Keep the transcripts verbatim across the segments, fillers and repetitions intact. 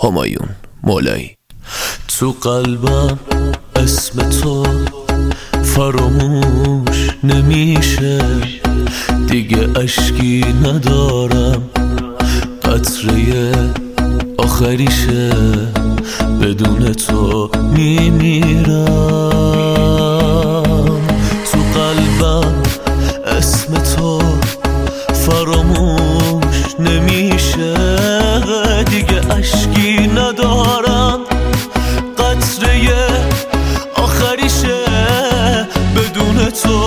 همایون مولایی. تو قلبم اسم تو فراموش نمیشه، دیگه اشکی ندارم، قطره آخریشه، بدون تو میمیرم. تو قلبم اسم تو فراموش نمیشه، دیگه اشکی ندارم، قطره آخریشه، بدون تو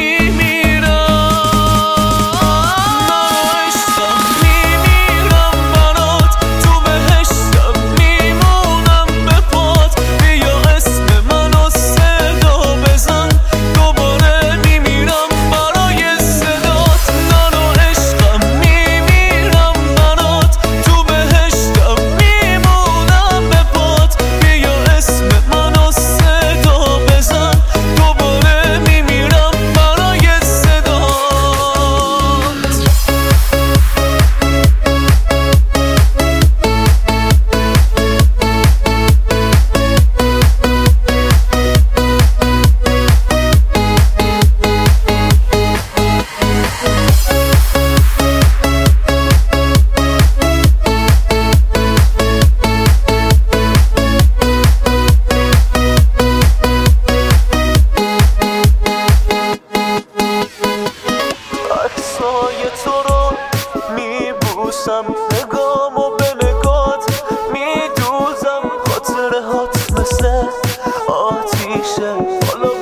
تو رو میبوسم، نگامو به نگات میدوزم، خاطره هات مثل آتیشه، حالا